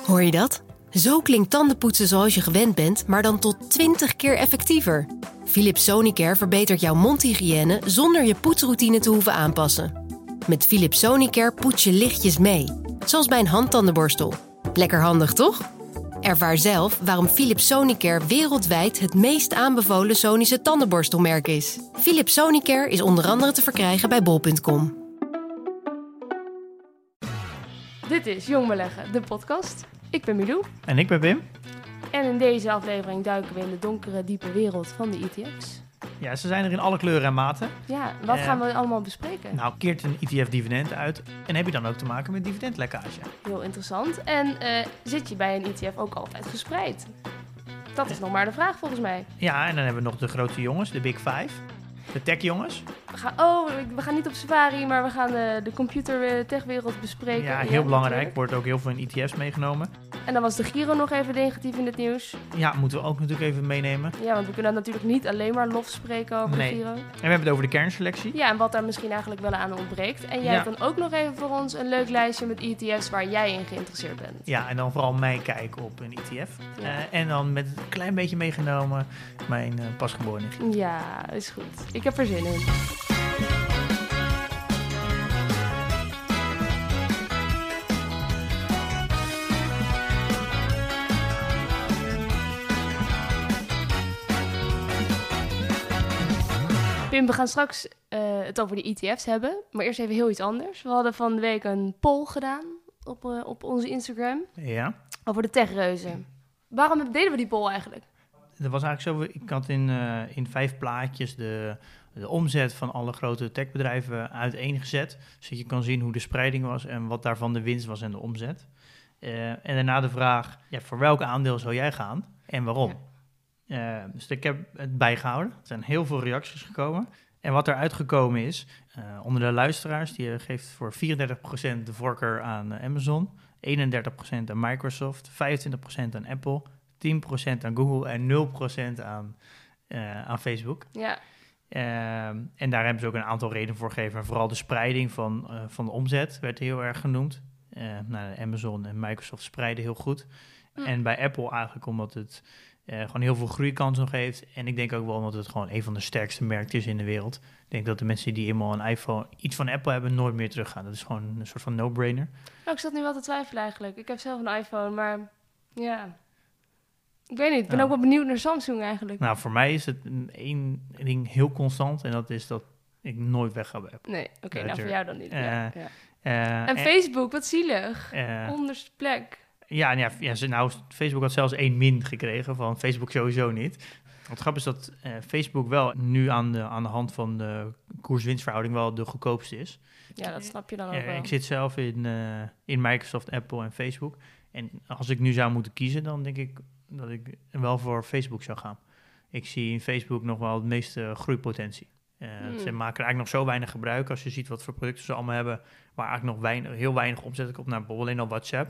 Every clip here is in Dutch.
Hoor je dat? Zo klinkt tandenpoetsen zoals je gewend bent, maar dan tot 20 keer effectiever. Philips Sonicare verbetert jouw mondhygiëne zonder je poetsroutine te hoeven aanpassen. Met Philips Sonicare poets je lichtjes mee, zoals bij een handtandenborstel. Lekker handig, toch? Ervaar zelf waarom Philips Sonicare wereldwijd het meest aanbevolen Sonische tandenborstelmerk is. Philips Sonicare is onder andere te verkrijgen bij bol.com. Dit is Jong Beleggen, de podcast. Ik ben Milou. En ik ben Wim. En in deze aflevering duiken we in de donkere, diepe wereld van de ETF's. Ja, ze zijn er in alle kleuren en maten. Ja, wat gaan we allemaal bespreken? Nou, keert een ETF dividend uit en heb je dan ook te maken met dividendlekkage? Heel interessant. En zit je bij een ETF ook altijd gespreid? Dat is nog maar de vraag volgens mij. Ja, en dan hebben we nog de grote jongens, de Big Five. De tech-jongens. We gaan niet op safari, maar we gaan de computer-techwereld bespreken. Ja, heel belangrijk. Natuurlijk. Wordt ook heel veel in ETF's meegenomen. En dan was de Giro nog even negatief in het nieuws. Ja, moeten we ook natuurlijk even meenemen. Ja, want we kunnen natuurlijk niet alleen maar lof spreken over de Giro. En we hebben het over de kernselectie. Ja, en wat daar misschien eigenlijk wel aan ontbreekt. En jij hebt dan ook nog even voor ons een leuk lijstje met ETF's waar jij in geïnteresseerd bent. Ja, en dan vooral mijn kijk op een ETF. Ja. En dan met een klein beetje meegenomen mijn pasgeboren nichtje. Ja, is goed. Ik heb er zin in. Pim, we gaan straks het over de ETF's hebben, maar eerst even heel iets anders. We hadden van de week een poll gedaan op onze Instagram Ja. over de techreuzen. Waarom deden we die poll eigenlijk? Dat was eigenlijk zo, ik had in 5 plaatjes de omzet van alle grote techbedrijven uiteengezet. Zodat je kan zien hoe de spreiding was en wat daarvan de winst was en de omzet. En daarna de vraag, voor welk aandeel zou jij gaan en waarom? Ja. Dus ik heb het bijgehouden. Er zijn heel veel reacties gekomen. En wat eruit gekomen is, onder de luisteraars, die geeft voor 34% de voorkeur aan Amazon, 31% aan Microsoft, 25% aan Apple, 10% aan Google en 0% aan Facebook. Ja. En daar hebben ze ook een aantal redenen voor gegeven. En vooral de spreiding van de omzet werd heel erg genoemd. Amazon en Microsoft spreiden heel goed. En bij Apple eigenlijk omdat het gewoon heel veel groeikans nog heeft. En ik denk ook wel omdat het gewoon een van de sterkste merken is in de wereld. Ik denk dat de mensen die eenmaal een iPhone, iets van Apple hebben, nooit meer teruggaan. Dat is gewoon een soort van no-brainer. Ik zat nu wel te twijfelen eigenlijk. Ik heb zelf een iPhone, maar ja, ik weet niet. Ik ben ook wel benieuwd naar Samsung eigenlijk. Nou, voor mij is het één ding heel constant. En dat is dat ik nooit weg ga bij Apple. Nee, oké, nou voor jou dan niet. En En Facebook, wat zielig. Onderste plek. Facebook had zelfs 1 min gekregen, van Facebook sowieso niet. Het grappige is dat Facebook wel nu aan de hand van de koers-winstverhouding wel de goedkoopste is. Ja, dat snap je dan ook wel. Ik zit zelf in Microsoft, Apple en Facebook. En als ik nu zou moeten kiezen, dan denk ik dat ik wel voor Facebook zou gaan. Ik zie in Facebook nog wel het meeste groeipotentie. Ze maken er eigenlijk nog zo weinig gebruik. Als je ziet wat voor producten ze allemaal hebben, waar eigenlijk nog heel weinig omzet komt naar bijvoorbeeld alleen al WhatsApp,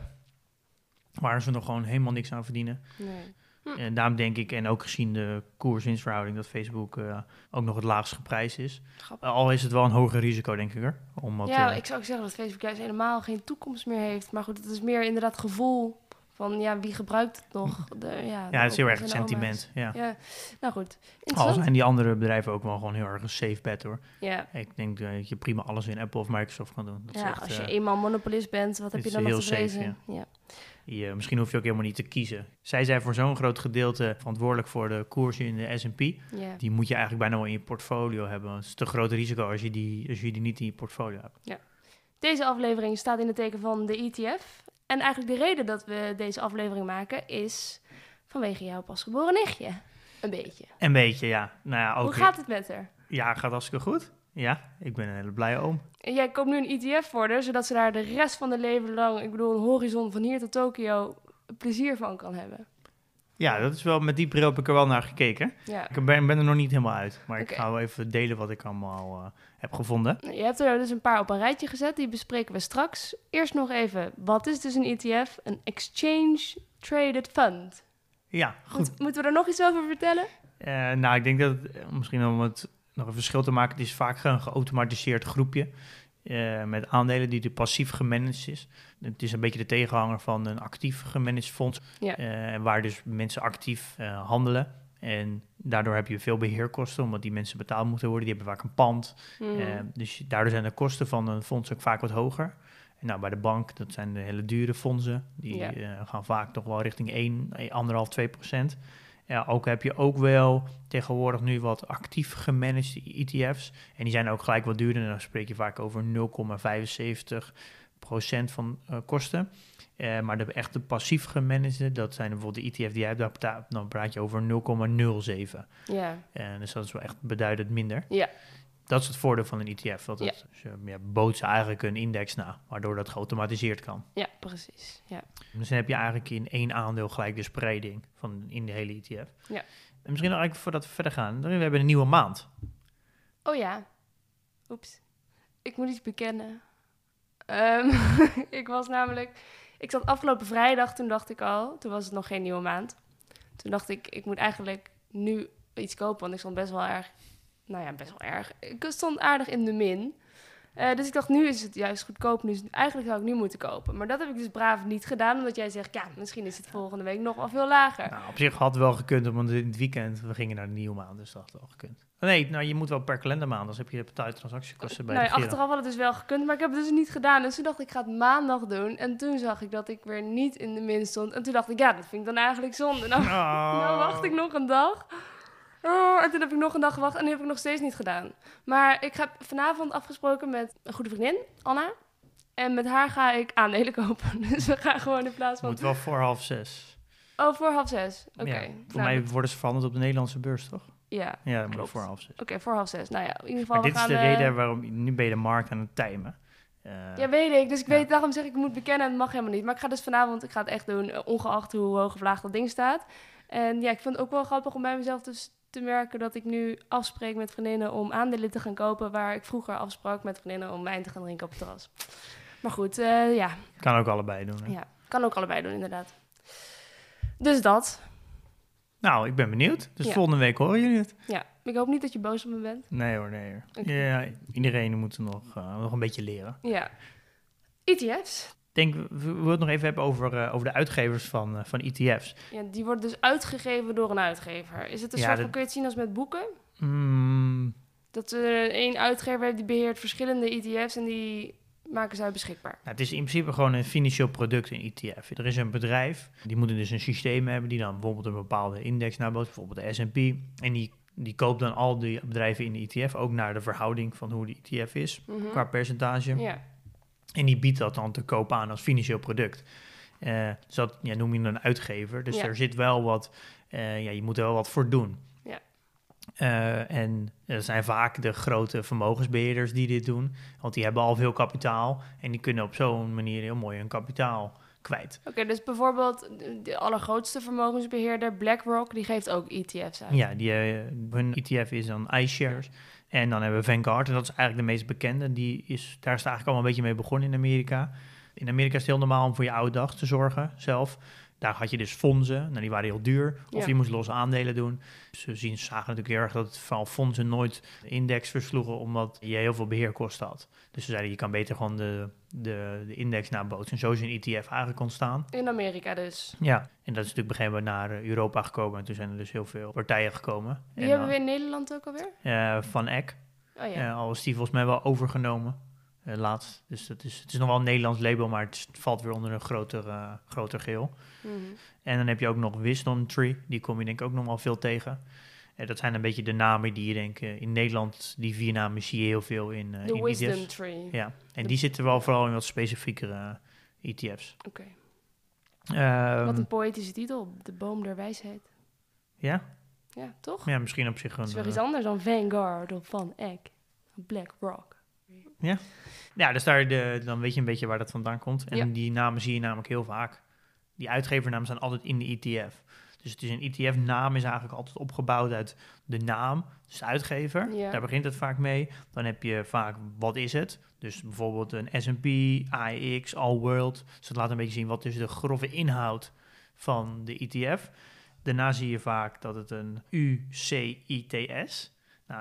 waar ze nog gewoon helemaal niks aan verdienen. Nee. En daarom denk ik, en ook gezien de koers-winstverhouding, dat Facebook ook nog het laagst geprijsd is. Al is het wel een hoger risico, denk ik er. Ik zou ook zeggen dat Facebook juist helemaal geen toekomst meer heeft. Maar goed, het is meer inderdaad gevoel van wie gebruikt het nog? Het is heel erg het sentiment. Ja. Nou goed. Al zijn die andere bedrijven ook wel gewoon heel erg een safe bet, hoor. Ja. Ik denk dat je prima alles in Apple of Microsoft kan doen. Dat is echt, als je eenmaal monopolist bent, wat heb je dan nog te vrezen? Misschien hoef je ook helemaal niet te kiezen. Zij zijn voor zo'n groot gedeelte verantwoordelijk voor de koers in de S&P. Ja. Die moet je eigenlijk bijna wel in je portfolio hebben. Het is te groot risico als je die niet in je portfolio hebt. Ja. Deze aflevering staat in het teken van de ETF. En eigenlijk de reden dat we deze aflevering maken is vanwege jouw pasgeboren nichtje. Een beetje, ja. Nou ja, ook hoe gaat het met haar? Ja, gaat hartstikke goed. Ja, ik ben een hele blije oom. En jij koopt nu een ETF voor haar, zodat ze daar de rest van haar leven lang, een horizon van hier tot Tokio, plezier van kan hebben. Ja, dat is wel, met die bril heb ik er wel naar gekeken. Ja. Ik ben er nog niet helemaal uit, maar ik ga wel even delen wat ik allemaal heb gevonden. Je hebt er dus een paar op een rijtje gezet, die bespreken we straks. Eerst nog even, wat is dus een ETF? Een Exchange Traded Fund. Ja, goed. Moeten we er nog iets over vertellen? Ik denk dat misschien om het nog een verschil te maken, het is vaak een geautomatiseerd groepje. met aandelen die passief gemanaged is. Het is een beetje de tegenhanger van een actief gemanaged fonds, waar dus mensen actief handelen. En daardoor heb je veel beheerkosten, omdat die mensen betaald moeten worden. Die hebben vaak een pand. Dus daardoor zijn de kosten van een fonds ook vaak wat hoger. En nou, bij de bank, dat zijn de hele dure fondsen. Die gaan vaak toch wel richting 1,5-2%. Ook heb je ook wel tegenwoordig nu wat actief gemanaged ETF's. En die zijn ook gelijk wat duurder. En dan spreek je vaak over 0,75% van kosten. Maar de echte passief gemanagde, dat zijn bijvoorbeeld de ETF die jij hebt, dan praat je over 0,07. Ja. Dus dat is wel echt beduidend minder. Ja. Dat is het voordeel van een ETF. Dat het, bootst eigenlijk een index na, waardoor dat geautomatiseerd kan. Ja, precies. Ja. Dus dan heb je eigenlijk in 1 aandeel gelijk de spreiding in de hele ETF. Ja. En misschien nog eigenlijk voordat we verder gaan, we hebben een nieuwe maand. Oh ja. Oeps. Ik moet iets bekennen. Ik zat afgelopen vrijdag, toen was het nog geen nieuwe maand. Toen dacht ik moet eigenlijk nu iets kopen, want ik stond best wel erg. Ik stond aardig in de min. Dus ik dacht, nu is het juist goedkoop. Dus eigenlijk zou ik nu moeten kopen. Maar dat heb ik dus braaf niet gedaan. Omdat jij zegt, misschien is het volgende week nog wel veel lager. Nou, op zich had het wel gekund, want in het weekend, we gingen naar de nieuwe maand. Dus dat had wel gekund. Nee, je moet wel per kalendermaand. Anders heb je transactiekosten bij de Giro. Achteraf had het dus wel gekund, maar ik heb het dus niet gedaan. Dus toen dacht ik ga het maandag doen. En toen zag ik dat ik weer niet in de min stond. En toen dacht ik, dat vind ik dan eigenlijk zonde. Nou wacht ik nog een dag. En toen heb ik nog een dag gewacht en nu heb ik nog steeds niet gedaan. Maar ik heb vanavond afgesproken met een goede vriendin, Anna. En met haar ga ik aandelen kopen. Dus we gaan gewoon in plaats van... Moet wel voor 5:30. Oh, voor 5:30. Oké. Ja, voor mij worden ze verhandeld op de Nederlandse beurs, toch? Ja, dat moet voor 5:30. Oké, voor 5:30. Nou ja, in ieder geval. Maar dit is de reden waarom nu ben je de markt aan het timen. Ja, weet ik. Dus daarom zeg ik moet bekennen, het mag helemaal niet. Maar ik ga dus vanavond, ik ga het echt doen, ongeacht hoe hoog of laag dat ding staat. En ja, ik vind het ook wel grappig om bij mezelf dus te merken dat ik nu afspreek met vriendinnen om aandelen te gaan kopen, waar ik vroeger afsprak met vriendinnen om wijn te gaan drinken op het terras. Maar goed, Kan ook allebei doen, hè? Ja, kan ook allebei doen, inderdaad. Dus dat. Nou, ik ben benieuwd. Dus volgende week horen jullie het. Ja, ik hoop niet dat je boos op me bent. Nee hoor. Okay. Ja, iedereen moet nog een beetje leren. Ja. ETF's. Ik denk, we willen het nog even hebben over de uitgevers van ETF's. Ja, die worden dus uitgegeven door een uitgever. Is het een soort van, kun je het zien als met boeken? Dat er één uitgever heeft die beheert verschillende ETF's en die maken zij beschikbaar. Nou, het is in principe gewoon een financieel product, een ETF. Er is een bedrijf, die moeten dus een systeem hebben die dan bijvoorbeeld een bepaalde index nabootst, bijvoorbeeld de S&P. En die koopt dan al die bedrijven in de ETF, ook naar de verhouding van hoe die ETF is, qua percentage. Ja. En die biedt dat dan te koop aan als financieel product. Dus dat noem je een uitgever. Dus er zit wel wat, je moet er wel wat voor doen. Ja. En dat zijn vaak de grote vermogensbeheerders die dit doen. Want die hebben al veel kapitaal. En die kunnen op zo'n manier heel mooi hun kapitaal kwijt. Oké, dus bijvoorbeeld de allergrootste vermogensbeheerder, BlackRock, die geeft ook ETF's uit. Ja, hun ETF is dan iShares. En dan hebben we Vanguard, en dat is eigenlijk de meest bekende. Daar is het eigenlijk allemaal een beetje mee begonnen in Amerika. In Amerika is het heel normaal om voor je oude dag te zorgen zelf. Daar had je dus fondsen, nou, die waren heel duur. Of je moest losse aandelen doen. Dus we zagen natuurlijk heel erg dat het vooral fondsen nooit de index versloegen, omdat je heel veel beheerkosten had. Dus ze zeiden, je kan beter gewoon de index nabootsen. En zo is een ETF eigenlijk ontstaan. In Amerika dus. Ja, en dat is natuurlijk begin naar Europa gekomen. En toen zijn er dus heel veel partijen gekomen. Die hebben we in Nederland ook alweer? Van Eck. Oh, ja. Al is die volgens mij wel overgenomen. Laatst. Dus het is nog wel een Nederlands label, maar het valt weer onder een groter geheel. Mm-hmm. En dan heb je ook nog Wisdom Tree. Die kom je denk ik ook nog wel veel tegen. Dat zijn een beetje de namen die je denk in Nederland, die 4 namen zie je heel veel in de Wisdom ETF's. Tree. Ja, en die zitten wel vooral in wat specifiekere ETF's. Oké. Wat een poëtische titel, de boom der wijsheid. Ja? Ja, toch? Ja, misschien op zich een... Het is wel iets anders dan Vanguard of Van Eck, BlackRock. Ja, dus dan weet je een beetje waar dat vandaan komt. En die namen zie je namelijk heel vaak. Die uitgevernamen staan altijd in de ETF. Dus het is een ETF-naam is eigenlijk altijd opgebouwd uit de naam, dus de uitgever. Ja. Daar begint het vaak mee. Dan heb je vaak, wat is het? Dus bijvoorbeeld een S&P, AEX, All World. Dus dat laat een beetje zien, wat is de grove inhoud van de ETF. Daarna zie je vaak dat het een UCITS. Nou,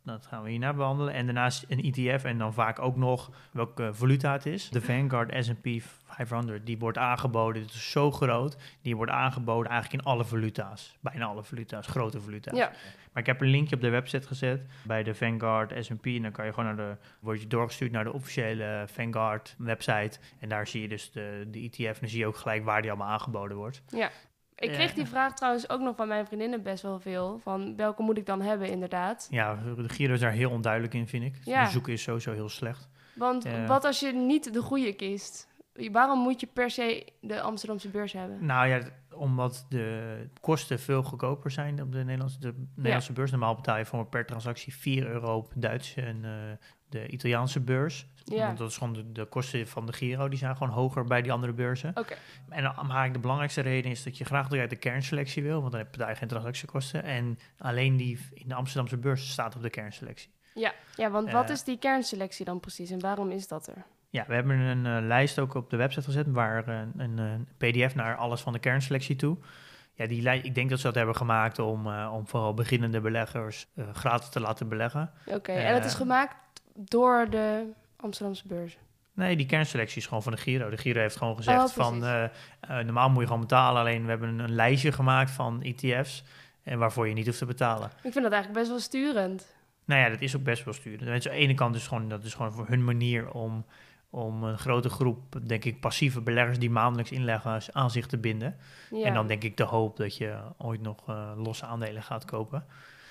dat gaan we hierna behandelen. En daarnaast een ETF en dan vaak ook nog welke valuta het is. De Vanguard S&P 500, die wordt aangeboden, het is zo groot, die wordt aangeboden eigenlijk in alle valuta's. Bijna alle valuta's, grote valuta's. Ja. Maar ik heb een linkje op de website gezet bij de Vanguard S&P en dan kan je gewoon word je doorgestuurd naar de officiële Vanguard website. En daar zie je dus de ETF en dan zie je ook gelijk waar die allemaal aangeboden wordt. Ja. Ik kreeg die vraag trouwens ook nog van mijn vriendinnen best wel veel. Van welke moet ik dan hebben, inderdaad. Ja, de Giro is daar heel onduidelijk in, vind ik. Ja. Het zoeken is sowieso heel slecht. Want wat als je niet de goede kiest? Waarom moet je per se de Amsterdamse beurs hebben? Nou ja, omdat de kosten veel goedkoper zijn op de Nederlandse beurs. Normaal betaal je voor per transactie €4 op de Duitse en de Italiaanse beurs. Ja. Want dat is gewoon de kosten van de Giro, die zijn gewoon hoger bij die andere beurzen. Oké. En dan eigenlijk de belangrijkste reden is dat je graag door uit de kernselectie wil, want dan betaal je geen transactiekosten. En alleen die in de Amsterdamse beurs staat op de kernselectie. Ja, want wat is die kernselectie dan precies en waarom is dat er? Ja, we hebben een lijst ook op de website gezet, waar een pdf naar alles van de kernselectie toe. Ja, ik denk dat ze dat hebben gemaakt om vooral beginnende beleggers gratis te laten beleggen. Oké, en het is gemaakt door de Amsterdamse beurs? Nee, die kernselectie is gewoon van de Giro. De Giro heeft gewoon gezegd van, normaal moet je gewoon betalen, alleen we hebben een lijstje gemaakt van ETF's en waarvoor je niet hoeft te betalen. Ik vind dat eigenlijk best wel sturend. Nou ja, dat is ook best wel sturend. Aan de ene kant is dat is gewoon voor hun manier om een grote groep, denk ik, passieve beleggers die maandelijks inleggen aan zich te binden. Ja. En dan denk ik de hoop dat je ooit nog losse aandelen gaat kopen.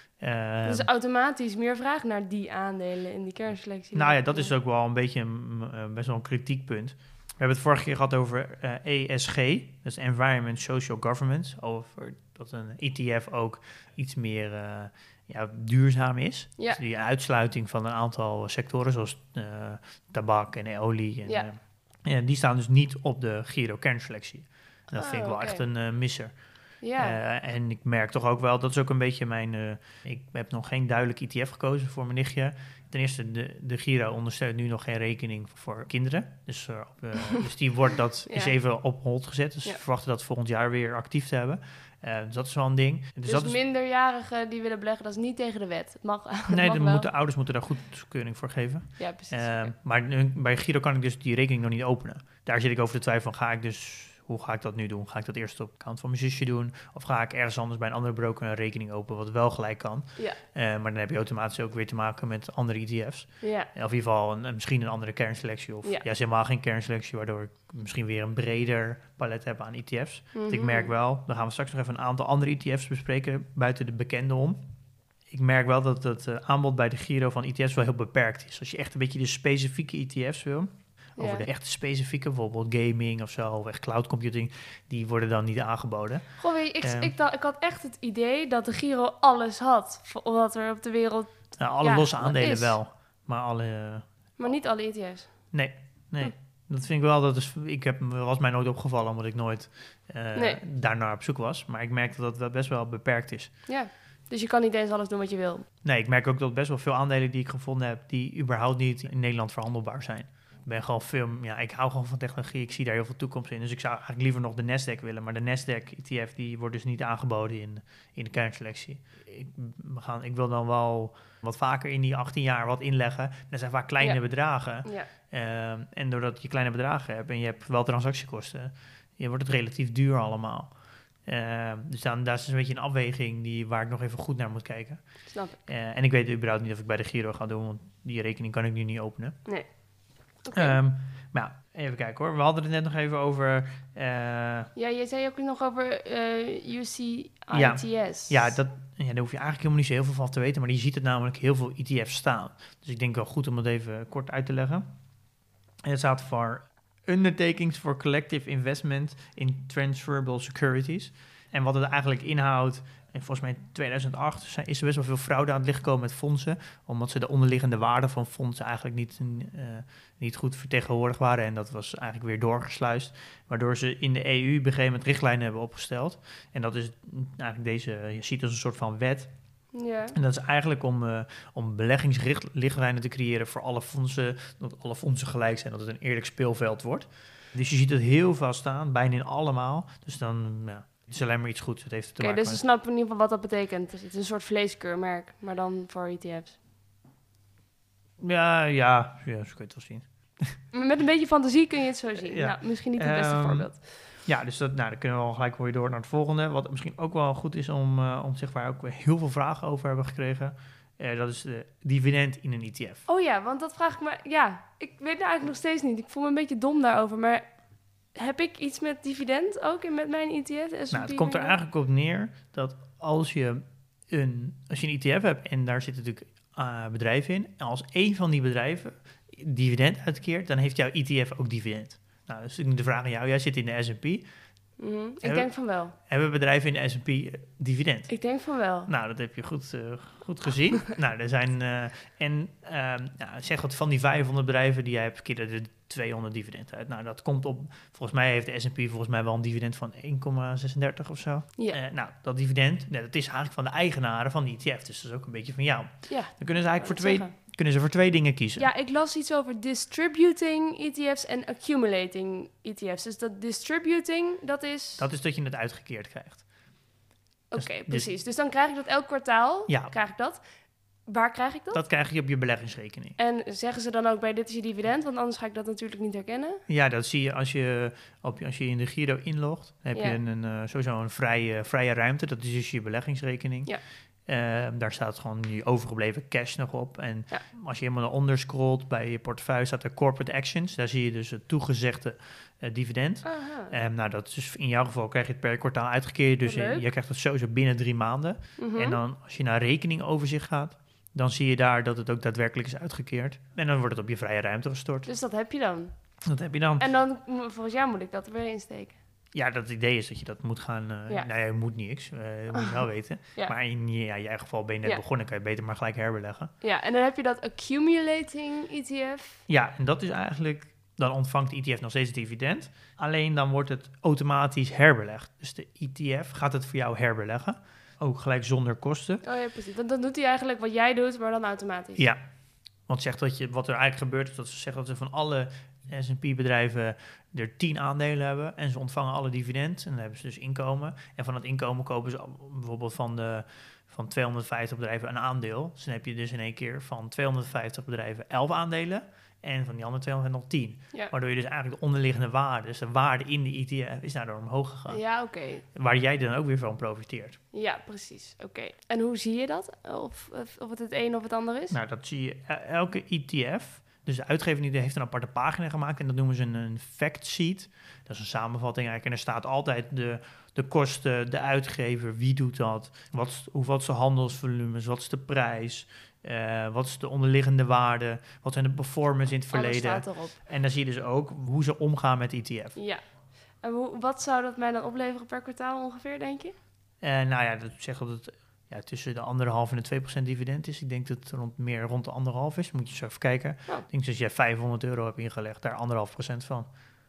Dus automatisch meer vraag naar die aandelen in die kernselectie. Nou ja, dat is ook wel een beetje best wel een kritiekpunt. We hebben het vorige keer gehad over ESG, dus Environment, Social Governance. Over dat een ETF ook iets meer duurzaam is. Ja. Dus die uitsluiting van een aantal sectoren, zoals tabak en olie. En, die staan dus niet op de Giro kernselectie. En dat vind ik wel echt een misser. Ja. En ik merk toch ook wel, dat is ook een beetje ik heb nog geen duidelijk ETF gekozen voor mijn nichtje. Ten eerste, de Giro ondersteunt nu nog geen rekening voor kinderen. Dus die is even op hold gezet. Dus we verwachten dat volgend jaar weer actief te hebben. Dus dat is wel een ding. Dus minderjarigen die willen beleggen, dat is niet tegen de wet. Het mag, ouders moeten daar goedkeuring voor geven. Ja, precies. Maar bij Giro kan ik dus die rekening nog niet openen. Daar zit ik over de twijfel van, hoe ga ik dat nu doen? Ga ik dat eerst op de account van mijn zusje doen? Of ga ik ergens anders bij een andere broker een rekening openen, wat wel gelijk kan? Ja. Maar dan heb je automatisch ook weer te maken met andere ETF's. Ja. Of in ieder geval misschien een andere kernselectie. Of juist helemaal geen kernselectie, waardoor ik misschien weer een breder palet heb aan ETF's. Mm-hmm. Want ik merk wel, dan gaan we straks nog even een aantal andere ETF's bespreken, buiten de bekende om. Ik merk wel dat het aanbod bij de Giro van ETF's wel heel beperkt is. Als je echt een beetje de specifieke ETF's wil, over de echte specifieke, bijvoorbeeld gaming of zo, of echt cloud computing, die worden dan niet aangeboden. Goh, ik had echt het idee dat de Giro alles had, wat er op de wereld alle losse aandelen wel, maar niet alle ETF's. Nee. Dat vind ik wel, was mij nooit opgevallen, omdat ik nooit daarnaar op zoek was. Maar ik merk dat dat best wel beperkt is. Ja, dus je kan niet eens alles doen wat je wil. Nee, ik merk ook dat best wel veel aandelen die ik gevonden heb, die überhaupt niet in Nederland verhandelbaar zijn. Ik hou gewoon van technologie, ik zie daar heel veel toekomst in. Dus ik zou eigenlijk liever nog de Nasdaq willen. Maar de Nasdaq ETF, die wordt dus niet aangeboden in de kernselectie. Ik wil dan wel wat vaker in die 18 jaar wat inleggen. Dat zijn vaak kleine bedragen. Ja. En doordat je kleine bedragen hebt en je hebt wel transactiekosten, wordt het relatief duur allemaal. Dus daar is een beetje een afweging waar ik nog even goed naar moet kijken. Snap ik. En ik weet überhaupt niet of ik bij de Giro ga doen, want die rekening kan ik nu niet openen. Nee. Okay. Maar even kijken hoor. We hadden het net nog even over... je zei ook nog over UCITS. Daar hoef je eigenlijk helemaal niet zo heel veel van te weten. Maar je ziet het namelijk heel veel ETF's staan. Dus ik denk wel goed om het even kort uit te leggen. En het staat voor Undertakings for Collective Investment in Transferable Securities. En wat het eigenlijk inhoudt... En volgens mij in 2008 is er best wel veel fraude aan het licht gekomen met fondsen. Omdat ze de onderliggende waarde van fondsen eigenlijk niet goed vertegenwoordigd waren. En dat was eigenlijk weer doorgesluist. Waardoor ze in de EU op een gegeven moment richtlijnen hebben opgesteld. En dat is eigenlijk je ziet als een soort van wet. Ja. En dat is eigenlijk om beleggingsrichtlijnen te creëren voor alle fondsen. Dat alle fondsen gelijk zijn, dat het een eerlijk speelveld wordt. Dus je ziet het heel veel staan, bijna in allemaal. Dus dan... Het is alleen maar iets goeds. Het heeft te maken dus we snappen in ieder geval wat dat betekent. Dus het is een soort vleeskeurmerk, maar dan voor ETF's. Ja, zo kun je het wel zien. Met een beetje fantasie kun je het zo zien. Ja. Nou, misschien niet het beste voorbeeld. Ja, dus dan kunnen we al gelijk weer door naar het volgende. Wat misschien ook wel goed is om zich waar ook weer heel veel vragen over hebben gekregen. Dat is de dividend in een ETF. Oh ja, want dat vraag ik me... Ja, ik weet het eigenlijk nog steeds niet. Ik voel me een beetje dom daarover. Maar heb ik iets met dividend ook met mijn ETF? Nou, het komt er eigenlijk op neer dat als je een ETF hebt en daar zitten natuurlijk bedrijven in. En als één van die bedrijven dividend uitkeert, dan heeft jouw ETF ook dividend. Nou, dus de vraag aan jou, jij zit in de S&P. Ik denk van wel. Hebben bedrijven in de S&P dividend? Ik denk van wel. Nou, dat heb je goed gezien. Nou, er zijn... zeg wat van die 500 bedrijven die jij hebt, keer er 200 dividend uit. Nou, dat komt op... Volgens mij heeft de S&P wel een dividend van 1,36 of zo. Ja. Nou, dat dividend, dat is eigenlijk van de eigenaren van die ETF. Dus dat is ook een beetje van jou. Ja. Dan kunnen ze eigenlijk voor twee dingen kiezen. Ja, ik las iets over distributing ETF's en accumulating ETF's. Dus dat distributing, dat is... Dat is dat je het uitgekeerd krijgt. Oké, precies. Dus dan krijg ik dat elk kwartaal. Ja. Krijg ik dat. Waar krijg ik dat? Dat krijg je op je beleggingsrekening. En zeggen ze dan ook bij dit is je dividend? Want anders ga ik dat natuurlijk niet herkennen. Ja, dat zie je als je in de Giro inlogt. Dan heb je sowieso een vrije ruimte. Dat is dus je beleggingsrekening. Ja. Daar staat gewoon je overgebleven cash nog op. En als je helemaal naar onder scrolt bij je portefeuille staat er corporate actions. Daar zie je dus het toegezegde dividend. Nou, dat is dus in jouw geval krijg je het per kwartaal uitgekeerd. Dus je krijgt het sowieso binnen 3 maanden. En dan als je naar rekeningoverzicht gaat, dan zie je daar dat het ook daadwerkelijk is uitgekeerd. En dan wordt het op je vrije ruimte gestort. Dus dat heb je dan? Dat heb je dan. En dan, volgens jou moet ik dat er weer insteken? Ja, dat idee is dat je dat moet gaan... Nou, je moet niks, dat moet je wel weten. Ja. Maar in je geval ben je net begonnen, kan je beter maar gelijk herbeleggen. Ja, en dan heb je dat accumulating ETF. Ja, en dat is eigenlijk... Dan ontvangt de ETF nog steeds dividend. Alleen dan wordt het automatisch herbelegd. Dus de ETF gaat het voor jou herbeleggen. Ook gelijk zonder kosten. Oh ja, precies. Dan doet hij eigenlijk wat jij doet, maar dan automatisch. Ja, want zegt wat er eigenlijk gebeurt is dat ze zeggen dat ze van alle S&P-bedrijven er 10 aandelen hebben en ze ontvangen alle dividend en dan hebben ze dus inkomen. En van het inkomen kopen ze bijvoorbeeld van 250 bedrijven een aandeel. Dus dan heb je dus in één keer van 250 bedrijven 11 aandelen en van die andere 200 nog 10. Ja. Waardoor je dus eigenlijk de onderliggende waarde, dus de waarde in de ETF, is daardoor omhoog gegaan. Ja, oké. Waar jij dan ook weer van profiteert. Ja, precies. Oké. En hoe zie je dat? Of het een of het ander is? Nou, dat zie je elke ETF. Dus de uitgever heeft een aparte pagina gemaakt en dat noemen ze een fact sheet. Dat is een samenvatting eigenlijk. En er staat altijd de kosten, de uitgever, wie doet dat, wat is de handelsvolumes, wat is de prijs, wat is de onderliggende waarde, wat zijn de performance in het verleden. Alles staat erop. En dan zie je dus ook hoe ze omgaan met ETF. Ja. En wat zou dat mij dan opleveren per kwartaal ongeveer, denk je? Nou ja, dat zegt dat het tussen de 1,5% en de 2% dividend is. Ik denk dat het rond de 1,5 is. Moet je zo even kijken. Oh. Ik denk dat als jij €500 hebt ingelegd, daar 1,5% van.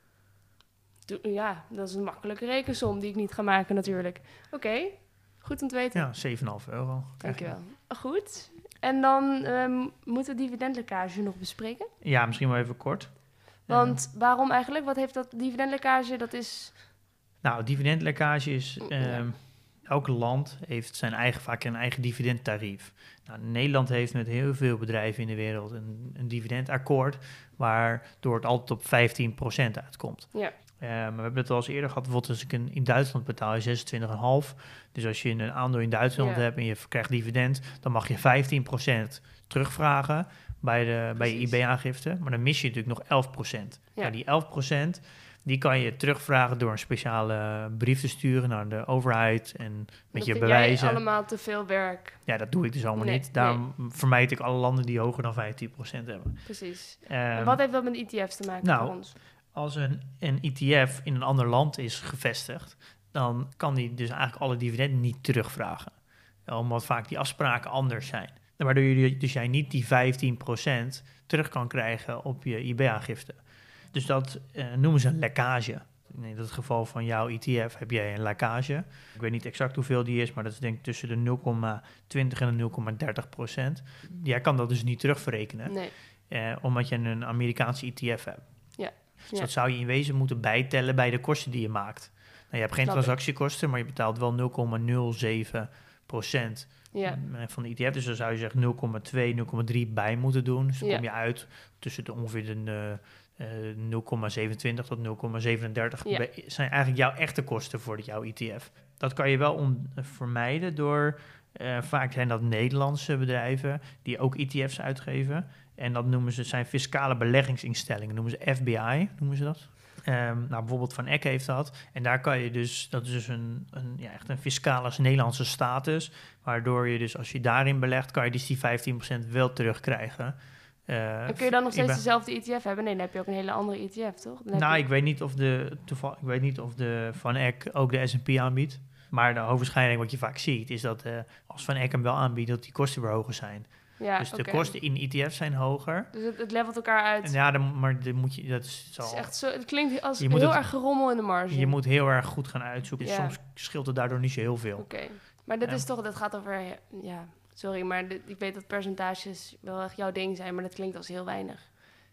Ja, dat is een makkelijke rekensom die ik niet ga maken natuurlijk. Oké, goed om te weten. Ja, €7,5. Dankjewel. Goed. En dan moeten we dividendlekkage nog bespreken. Ja, misschien wel even kort. Want waarom eigenlijk? Wat heeft dat dividendlekkage? Dat is... Nou, dividendlekkage is... Elk land heeft vaak een eigen dividendtarief. Nou, Nederland heeft met heel veel bedrijven in de wereld een dividendakkoord, waardoor het altijd op 15% uitkomt. Ja. Maar we hebben het al eens eerder gehad, bijvoorbeeld als ik in Duitsland betaal je 26,5. Dus als je een aandeel in Duitsland hebt en je krijgt dividend, dan mag je 15% terugvragen bij je IB-aangifte. Maar dan mis je natuurlijk nog 11%. Ja. Nou, die 11%... die kan je terugvragen door een speciale brief te sturen naar de overheid en met je bewijzen. Dat vind jij allemaal te veel werk. Ja, dat doe ik dus allemaal niet. Daarom vermijd ik alle landen die hoger dan 15% hebben. Precies. En wat heeft dat met ETF's te maken voor ons? Als een ETF in een ander land is gevestigd, dan kan die dus eigenlijk alle dividenden niet terugvragen. Omdat vaak die afspraken anders zijn. Waardoor jij niet die 15% terug kan krijgen op je IB-aangifte. Dus dat noemen ze een lekkage. In het geval van jouw ETF heb jij een lekkage. Ik weet niet exact hoeveel die is, maar dat is denk ik tussen de 0,20 en de 0,30%. Jij kan dat dus niet terugverrekenen, omdat je een Amerikaanse ETF hebt. Ja. Dus dat zou je in wezen moeten bijtellen bij de kosten die je maakt. Nou, je hebt geen transactiekosten, maar je betaalt wel 0,07% van de ETF. Dus dan zou je zeggen 0,2, 0,3 bij moeten doen. Dus dan Ja. kom je uit tussen ongeveer de 0,27 tot 0,37 zijn eigenlijk jouw echte kosten voor jouw ETF. Dat kan je wel vermijden door... vaak zijn dat Nederlandse bedrijven die ook ETF's uitgeven. En dat zijn fiscale beleggingsinstellingen. Noemen ze FBI, noemen ze dat. Bijvoorbeeld Van Eck heeft dat. En daar kan je dus, dat is dus echt een fiscale Nederlandse status. Waardoor je dus, als je daarin belegt, kan je dus die 15% wel terugkrijgen. En kun je dan nog steeds dezelfde ETF hebben? Nee, dan heb je ook een hele andere ETF, toch? Ik weet niet of de Van Eck ook de S&P aanbiedt. Maar de hoofdwaarschijnlijk wat je vaak ziet, is dat als Van Eck hem wel aanbiedt, dat die kosten weer hoger zijn. Ja, dus de kosten in ETF's zijn hoger. Dus het levelt elkaar uit. En ja, maar moet je, dat is Het is echt zo, het klinkt als heel erg gerommel in de marge. Je moet heel erg goed gaan uitzoeken. Ja. Soms scheelt het daardoor niet zo heel veel. Oké. Maar dat gaat over... Ja, sorry, maar ik weet dat percentages wel echt jouw ding zijn, maar dat klinkt als heel weinig.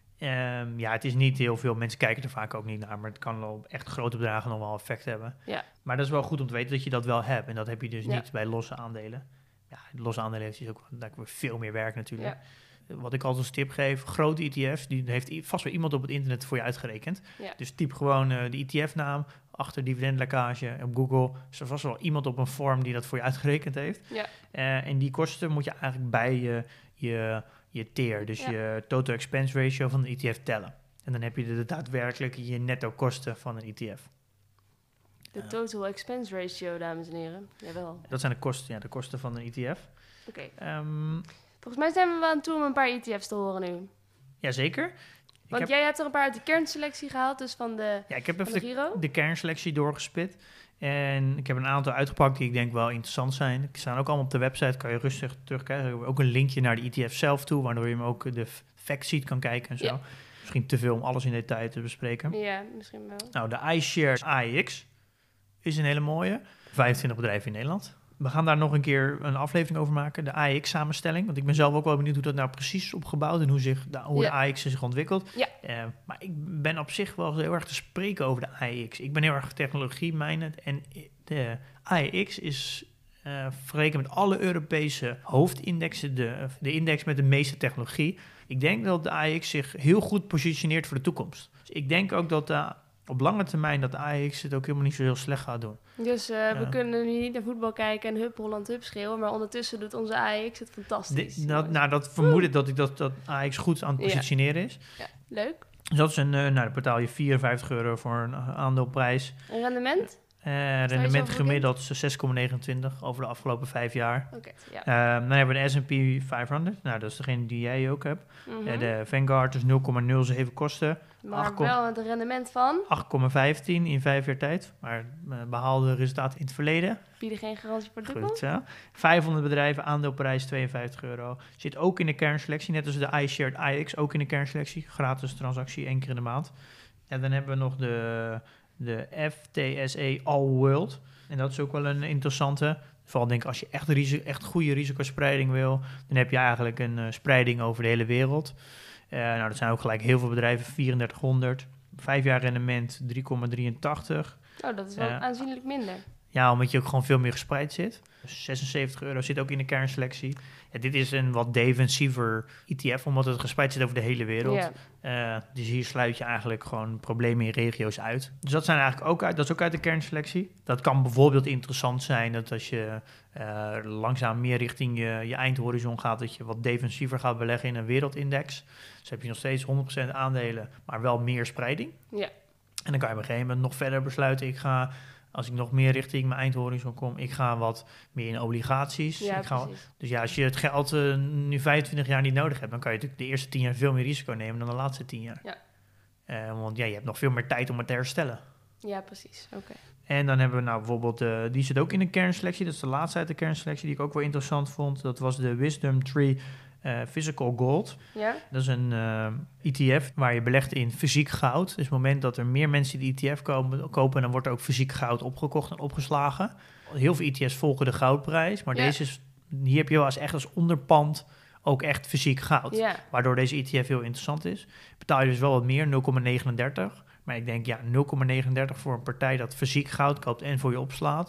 Het is niet heel veel. Mensen kijken er vaak ook niet naar, maar het kan wel echt grote bedragen nog wel effect hebben. Ja. Maar dat is wel goed om te weten dat je dat wel hebt. En dat heb je dus niet bij losse aandelen. Ja, losse aandelen heeft dus ook veel meer werk natuurlijk. Ja. Wat ik altijd als tip geef, grote ETF's, die heeft vast wel iemand op het internet voor je uitgerekend. Ja. Dus typ gewoon de ETF-naam achter dividendlekkage op Google. Is er vast wel iemand op een form die dat voor je uitgerekend heeft. Ja. En die kosten moet je eigenlijk bij je TER, dus je total expense ratio van de ETF tellen. En dan heb je de daadwerkelijk je netto kosten van een ETF. De total expense ratio, dames en heren. Jawel. Dat zijn de kosten van een ETF. Oké. Volgens mij zijn we wel aan toe om een paar ETF's te horen nu. Jazeker. Want jij hebt er een paar uit de kernselectie gehaald, dus van de Ja, ik heb even de kernselectie doorgespit. En ik heb een aantal uitgepakt die ik denk wel interessant zijn. Die staan ook allemaal op de website, kan je rustig terugkijken. Ik heb ook een linkje naar de ETF zelf toe, waardoor je hem ook de factsheet kan kijken en zo. Ja. Misschien te veel om alles in detail te bespreken. Ja, misschien wel. Nou, de iShares AEX is een hele mooie. 25 bedrijven in Nederland. We gaan daar nog een keer een aflevering over maken. De AEX-samenstelling. Want ik ben zelf ook wel benieuwd hoe dat nou precies is opgebouwd. En hoe de AEX zich ontwikkelt. Ja. Maar ik ben op zich wel heel erg te spreken over de AEX. Ik ben heel erg technologie-minded. En de AEX is vergeleken met alle Europese hoofdindexen de index met de meeste technologie. Ik denk dat de AEX zich heel goed positioneert voor de toekomst. Dus ik denk ook dat op lange termijn dat de AEX het ook helemaal niet zo heel slecht gaat doen. Dus we kunnen nu niet naar voetbal kijken en hup Holland hup schreeuwen, maar ondertussen doet onze AEX het fantastisch. Dat vermoed ik dat AEX goed aan het positioneren is. Ja, leuk. Dus dat is dan betaal je €54 voor een aandeelprijs. Een rendement? Rendement gemiddeld 6,29 over de afgelopen 5 jaar. Okay, dan hebben we de S&P 500. Nou, dat is degene die jij ook hebt. De Vanguard is 0,07 kosten. Maar wel met een rendement van? 8,15 in 5 jaar tijd. Maar behaalde resultaten in het verleden. Bieden geen garantie voor dubbel. Goed, ja. 500 bedrijven, aandeelprijs €52. Zit ook in de kernselectie, net als de iShares AEX ook in de kernselectie. Gratis transactie, 1 keer in de maand. En dan hebben we nog de FTSE All World. En dat is ook wel een interessante. Vooral denk ik, als je echt goede risicospreiding wil, dan heb je eigenlijk een spreiding over de hele wereld. Dat zijn ook gelijk heel veel bedrijven, 3400. 5 jaar rendement 3,83. Oh, dat is wel aanzienlijk minder. Ja, omdat je ook gewoon veel meer gespreid zit. Dus €76 zit ook in de kernselectie. Ja, dit is een wat defensiever ETF, omdat het gespreid zit over de hele wereld. Yeah. Dus hier sluit je eigenlijk gewoon problemen in regio's uit. Dus dat zijn eigenlijk dat is ook uit de kernselectie. Dat kan bijvoorbeeld interessant zijn dat als je langzaam meer richting je eindhorizon gaat, dat je wat defensiever gaat beleggen in een wereldindex. Dus heb je nog steeds 100% aandelen, maar wel meer spreiding. Yeah. En dan kan je op een gegeven moment nog verder besluiten, als ik nog meer richting mijn eindhorizon kom, ik ga wat meer in obligaties. Ja, dus ja, als je het geld nu 25 jaar niet nodig hebt, dan kan je natuurlijk de eerste 10 jaar veel meer risico nemen dan de laatste 10 jaar. Ja. Want je hebt nog veel meer tijd om het te herstellen. Ja, precies. Oké. En dan hebben we bijvoorbeeld, die zit ook in de kernselectie. Dat is de laatste uit de kernselectie die ik ook wel interessant vond. Dat was de Wisdom Tree Physical Gold. Ja? Dat is een ETF waar je belegt in fysiek goud. Dus op het moment dat er meer mensen die ETF kopen, dan wordt er ook fysiek goud opgekocht en opgeslagen. Heel veel ETF's volgen de goudprijs, maar hier heb je wel als onderpand ook echt fysiek goud. Ja. Waardoor deze ETF heel interessant is. Betaal je dus wel wat meer, 0,39. Maar ik denk, 0,39 voor een partij dat fysiek goud koopt en voor je opslaat,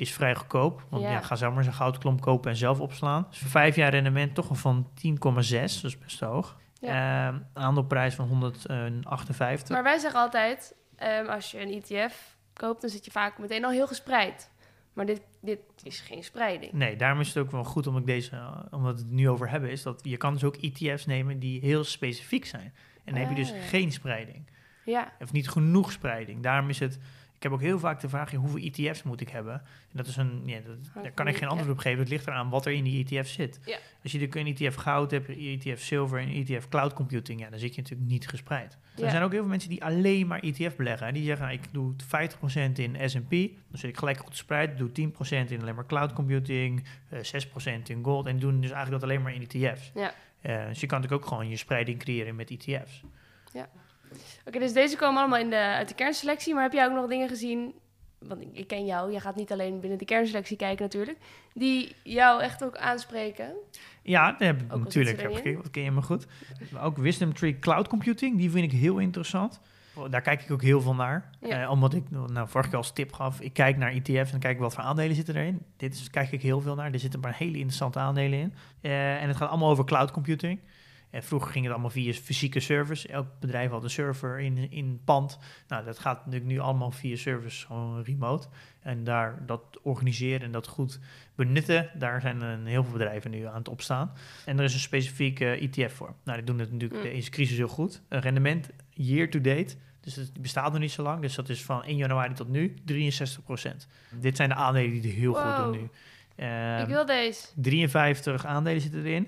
is vrij goedkoop. Want ga zelf maar eens een goudklomp kopen en zelf opslaan. Dus voor 5 jaar rendement toch al van 10,6. Dat is best hoog. Ja. Aandeelprijs van 158. Maar wij zeggen altijd, als je een ETF koopt, dan zit je vaak meteen al heel gespreid. Maar dit is geen spreiding. Nee, daarom is het ook wel goed omdat we het nu over hebben, is dat je kan dus ook ETF's nemen die heel specifiek zijn. En dan heb je dus geen spreiding. Ja. Of niet genoeg spreiding. Daarom is het... Ik heb ook heel vaak de vraag, hoeveel ETF's moet ik hebben? En dat is daar kan ik geen antwoord op geven. Het ligt eraan wat er in die ETF zit. Ja. Als je een ETF goud hebt, een ETF zilver en een ETF cloud computing, dan zit je natuurlijk niet gespreid. Er zijn ook heel veel mensen die alleen maar ETF beleggen. En die zeggen, ik doe 50% in S&P, dan zit ik gelijk goed gespreid. Doe 10% in alleen maar cloud computing, 6% in gold. En doen dus eigenlijk dat alleen maar in ETF's. Ja. Dus je kan natuurlijk ook gewoon je spreiding creëren met ETF's. Ja. Oké, dus deze komen allemaal uit de kernselectie. Maar heb jij ook nog dingen gezien, want ik ken jou, je gaat niet alleen binnen de kernselectie kijken natuurlijk, die jou echt ook aanspreken? Ja, natuurlijk heb ik, dat ken je me goed. Maar ook Wisdom Tree Cloud Computing, die vind ik heel interessant. Daar kijk ik ook heel veel naar. Omdat ik vorige keer als tip gaf, ik kijk naar ETF's en dan kijk ik wat voor aandelen zitten erin. Kijk ik heel veel naar. Er zitten maar hele interessante aandelen in. En het gaat allemaal over cloud computing. En vroeger ging het allemaal via fysieke servers. Elk bedrijf had een server in pand. Nou, dat gaat natuurlijk nu allemaal via servers, gewoon remote. En dat organiseren en dat goed benutten, daar zijn heel veel bedrijven nu aan het opstaan. En er is een specifieke ETF voor. Nou, die doen het natuurlijk deze crisis heel goed. Een rendement year to date, dus het bestaat nog niet zo lang. Dus dat is van 1 januari tot nu 63%. Dit zijn de aandelen die het heel goed doen nu. Ik wil deze. 53 aandelen zitten erin.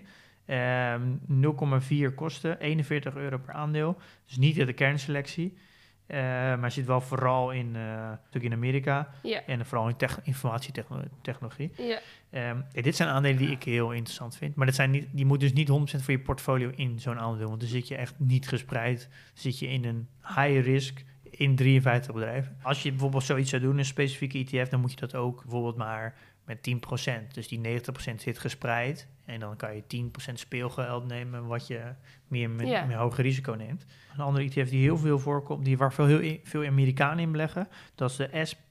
0,4 kosten, €41 per aandeel. Dus niet in de kernselectie. Maar zit wel vooral in Amerika. Yeah. En vooral in informatietechnologie. Yeah. Dit zijn aandelen die ik heel interessant vind. Maar die moet dus niet 100% voor je portfolio in zo'n aandeel. Want dan zit je echt niet gespreid. Zit je in een high risk in 53 bedrijven. Als je bijvoorbeeld zoiets zou doen, een specifieke ETF, dan moet je dat ook bijvoorbeeld maar met 10%. Dus die 90% zit gespreid. En dan kan je 10% speelgeld nemen, wat je meer hoger risico neemt. Een andere ETF die heel veel voorkomt, waar heel veel Amerikanen in beleggen, dat is de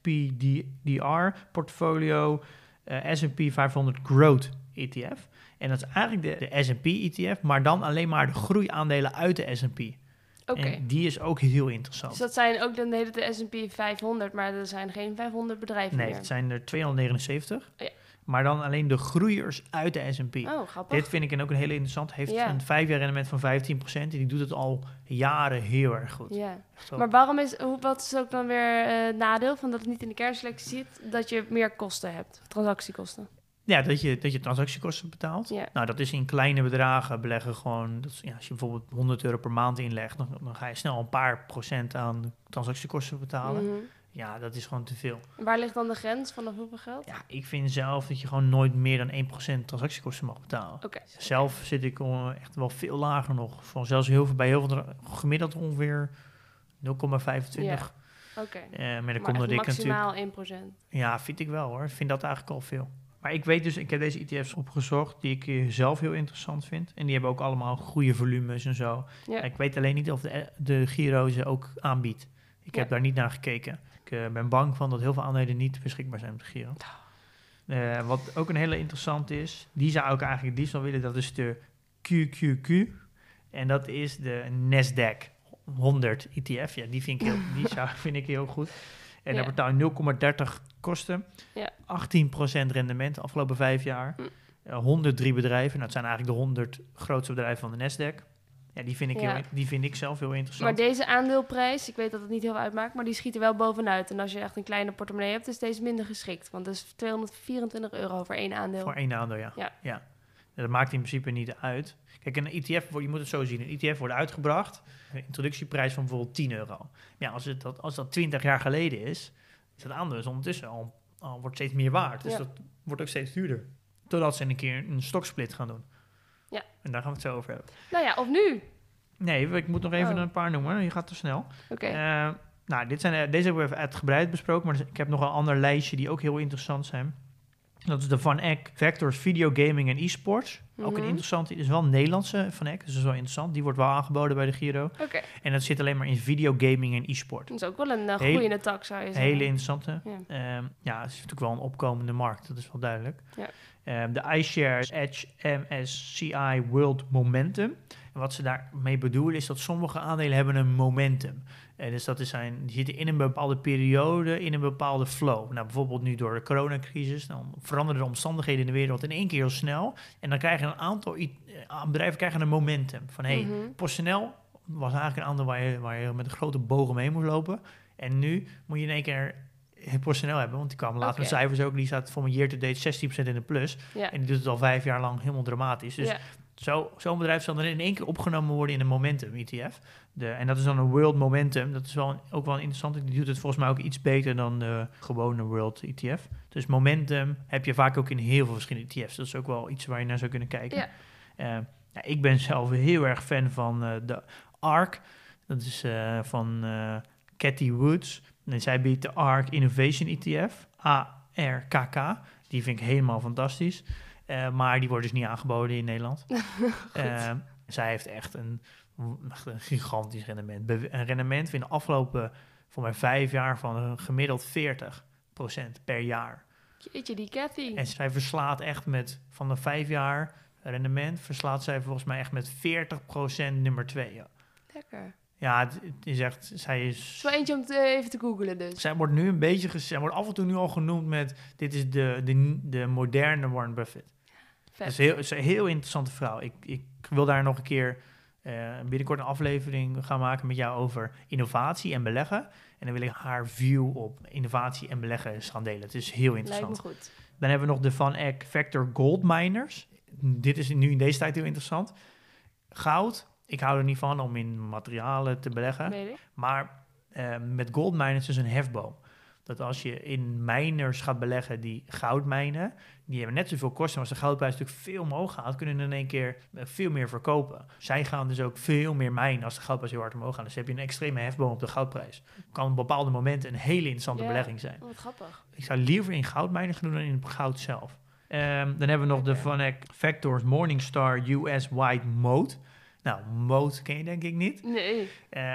SPDR Portfolio S&P 500 Growth ETF. En dat is eigenlijk de S&P ETF, maar dan alleen maar de groeiaandelen uit de S&P. Okay. En die is ook heel interessant. Dus dat zijn ook dan de S&P 500, maar er zijn geen 500 bedrijven meer? Nee, het zijn er 279. Ja. Maar dan alleen de groeiers uit de S&P. Oh, grappig. Dit vind ik ook een hele interessant. Heeft een 5 jaar rendement van 15%. En die doet het al jaren heel erg goed. Ja. Maar wat is ook dan weer het nadeel van dat het niet in de kernselectie zit? Dat je meer kosten hebt, transactiekosten. Ja, dat je transactiekosten betaalt. Ja. Nou, dat is in kleine bedragen beleggen gewoon. Als je bijvoorbeeld €100 per maand inlegt, dan ga je snel een paar procent aan transactiekosten betalen. Mm-hmm. Ja, dat is gewoon te veel. En waar ligt dan de grens vanaf hoeveel geld? Ja, ik vind zelf dat je gewoon nooit meer dan 1% transactiekosten mag betalen. Okay. Zelf zit ik echt wel veel lager nog. Van zelfs bij heel veel gemiddeld ongeveer 0,25. Ja. Oké. Maar echt maximaal 1%. Ja, vind ik wel hoor. Ik vind dat eigenlijk al veel. Maar ik weet dus, ik heb deze ETF's opgezocht die ik zelf heel interessant vind. En die hebben ook allemaal goede volumes en zo. Ja. Ik weet alleen niet of de Giro ze ook aanbiedt. Ik heb daar niet naar gekeken. Ik ben bang van dat heel veel aandelen niet beschikbaar zijn op de Giro. Wat ook een hele interessant is, die zou ik eigenlijk liefst wel willen, dat is de QQQ. En dat is de Nasdaq 100 ETF. Ja, die vind ik heel goed. En daar betaal je 0,30 kosten. Ja. 18% rendement de afgelopen 5 jaar. 103 bedrijven. Nou, het zijn eigenlijk de 100 grootste bedrijven van de Nasdaq. Ja, die vind ik zelf heel interessant. Maar deze aandeelprijs, ik weet dat het niet heel veel uitmaakt, maar die schiet er wel bovenuit. En als je echt een kleine portemonnee hebt, is deze minder geschikt. Want dat is €224 voor 1 aandeel. Voor 1 aandeel, ja. Dat maakt in principe niet uit. Kijk, een ETF, je moet het zo zien. Een ETF wordt uitgebracht. Een introductieprijs van bijvoorbeeld €10. Ja, als dat 20 jaar geleden is dat aandeel is ondertussen wordt steeds meer waard. Dus dat wordt ook steeds duurder. Totdat ze een keer een stoksplit gaan doen. Ja. En daar gaan we het zo over hebben. Nou ja, of nu? Nee, ik moet nog even een paar noemen. Je gaat te snel. Oké. Deze hebben we even uitgebreid besproken. Maar ik heb nog een ander lijstje die ook heel interessant zijn. Dat is de Van Eck Vectors Video Gaming en eSports. Ook een interessante, is wel een Nederlandse VanEck, dus dat is wel interessant. Die wordt wel aangeboden bij de Giro. Oké. En dat zit alleen maar in videogaming en e-sport. Dat is ook wel een goede tak, zou je Een zeggen. hele interessante. Ja. Het is natuurlijk wel een opkomende markt, dat is wel duidelijk. Ja. De iShares Edge MSCI World Momentum. En wat ze daarmee bedoelen is dat sommige aandelen hebben een momentum. Dus die zitten in een bepaalde periode, in een bepaalde flow. Nou, bijvoorbeeld nu door de coronacrisis, dan veranderen de omstandigheden in de wereld in één keer heel snel. En dan krijgen een aantal bedrijven krijgen een momentum. Van PostNL was eigenlijk een aandeel waar je met een grote boog omheen moest lopen. En nu moet je in één keer PostNL hebben, want die kwamen later met cijfers ook. Die staat voor een year-to-date 16% in de plus. Ja. En die doet het al 5 jaar lang helemaal dramatisch. Dus zo'n bedrijf zal er in één keer opgenomen worden in een momentum ETF. En dat is dan een World Momentum. Dat is ook wel een interessante. Die doet het volgens mij ook iets beter dan de gewone World ETF. Dus momentum heb je vaak ook in heel veel verschillende ETF's. Dat is ook wel iets waar je naar zou kunnen kijken. Ja. Ik ben zelf heel erg fan van de ARK. Dat is van Cathie Woods. En zij biedt de ARK Innovation ETF. ARKK. Die vind ik helemaal fantastisch. Maar die wordt dus niet aangeboden in Nederland. Zij heeft echt een gigantisch rendement. Een rendement in de afgelopen, voor mij 5 jaar, van een gemiddeld 40% per jaar. Jeetje, die Cathie. En zij verslaat echt van de 5 jaar rendement, verslaat zij volgens mij echt met 40% nummer 2. Ja. Lekker. Ja, het is echt, zij is... Het is wel eentje om even te googlen dus. Zij wordt nu een beetje, zij wordt af en toe nu al genoemd met, dit is de moderne Warren Buffett. Vet. Dat is een heel interessante vrouw. Ik wil daar nog een keer binnenkort een aflevering gaan maken met jou over innovatie en beleggen. En dan wil ik haar view op innovatie en beleggen gaan delen. Het is heel interessant. Lijkt me goed. Dan hebben we nog de VanEck Factor Gold Miners. Dit is nu in deze tijd heel interessant. Goud. Ik hou er niet van om in materialen te beleggen. Maar met gold miners is een hefboom. Dat als je in miners gaat beleggen die goud mijnen, die hebben net zoveel kosten, maar als de goudprijs natuurlijk veel omhoog gaat, kunnen ze in één keer veel meer verkopen. Zij gaan dus ook veel meer mijnen als de goudprijs heel hard omhoog gaat. Dus heb je een extreme hefboom op de goudprijs. Kan op bepaalde momenten een hele interessante belegging zijn. Wat grappig. Ik zou liever in goudmijnen gaan doen dan in goud zelf. Dan hebben we nog de VanEck Factors Morningstar US Wide Mode. Nou, mode ken je denk ik niet. Nee,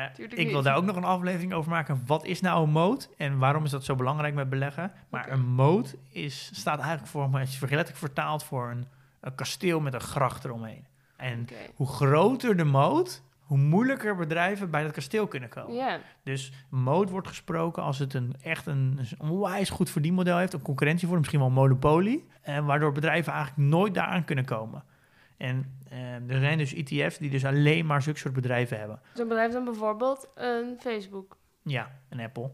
ik wil daar ook nog een aflevering over maken. Wat is nou een mode en waarom is dat zo belangrijk met beleggen? Maar een mode staat eigenlijk voor, maar is letterlijk vertaald voor een kasteel met een gracht eromheen. En hoe groter de mode, hoe moeilijker bedrijven bij dat kasteel kunnen komen. Yeah. Dus mode wordt gesproken als het echt een onwijs goed verdienmodel heeft, een concurrentie voor, misschien wel een monopolie, waardoor bedrijven eigenlijk nooit daaraan kunnen komen. En er zijn dus ETF's die dus alleen maar zulke soort bedrijven hebben. Zo'n bedrijf dan bijvoorbeeld een Facebook. Ja, een Apple.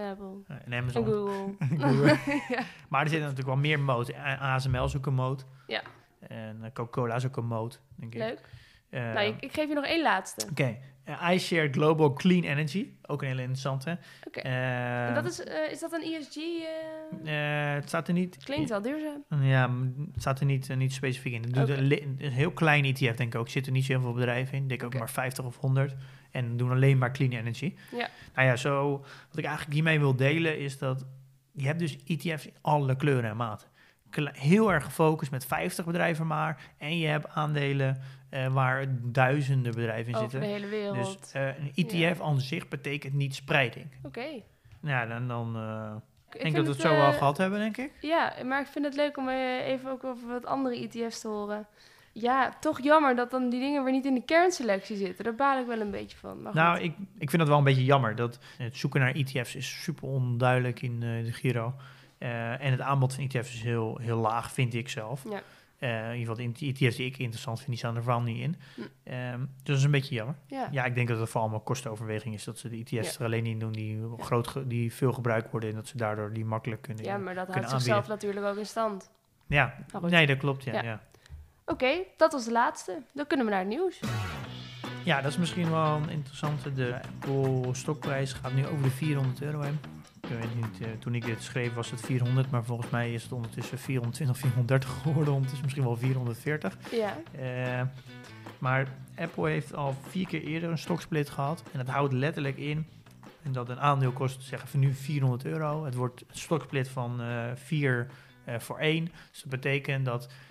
Een Amazon. En Google. Ja. Maar er zitten natuurlijk wel meer modes. ASML is ook een mode. Ja. En Coca-Cola is ook een mode, denk ik. Leuk. Nou, ik geef je nog één laatste. Oké. iShare Global Clean Energy. Ook een hele interessante. Oké. En dat is dat een ESG? Het staat er niet... Klinkt wel duurzaam. Ja, het staat er niet specifiek in. Het doet een heel klein ETF, denk ik ook. Er zitten niet zo heel veel bedrijven in. Ik denk ook maar 50 of 100. En doen alleen maar clean energy. Ja. Nou ja, wat ik eigenlijk hiermee wil delen is dat je hebt dus ETF's in alle kleuren en maten. Heel erg gefocust met 50 bedrijven maar. En je hebt aandelen waar duizenden bedrijven in zitten. Over de hele wereld. Dus een ETF aan zich betekent niet spreiding. Oké. Ja, dan ik denk dat we het zo wel gehad hebben, denk ik. Ja, maar ik vind het leuk om even ook over wat andere ETF's te horen. Ja, toch jammer dat dan die dingen weer niet in de kernselectie zitten. Daar baal ik wel een beetje van. Maar nou, ik vind het wel een beetje jammer. Dat het zoeken naar ETF's is super onduidelijk in de Giro. En het aanbod van ETF's is heel, heel laag, vind ik zelf. Ja. In ieder geval de ETF's die ik interessant vind, die staan er vooral niet in. Dus dat is een beetje jammer. Ja, ik denk dat het vooral allemaal kostenoverweging is. Dat ze de ETF's er alleen in doen die veel gebruikt worden. En dat ze daardoor die makkelijk kunnen aanbieden. Ja, maar dat houdt zichzelf natuurlijk ook in stand. Ja, nee, dat klopt. Ja. Oké, dat was de laatste. Dan kunnen we naar het nieuws. Ja, dat is misschien wel een interessante. De Apple stokprijs gaat nu over de €400 heen. Ik weet niet, toen ik dit schreef was het 400, maar volgens mij is het ondertussen 420, 430 geworden. Ondertussen misschien wel 440. Ja. Maar Apple heeft al 4 keer eerder een stoksplit gehad. En dat houdt letterlijk in dat een aandeel kost, zeggen we nu €400. Het wordt een stoksplit van 4 voor 1. Dus dat betekent dat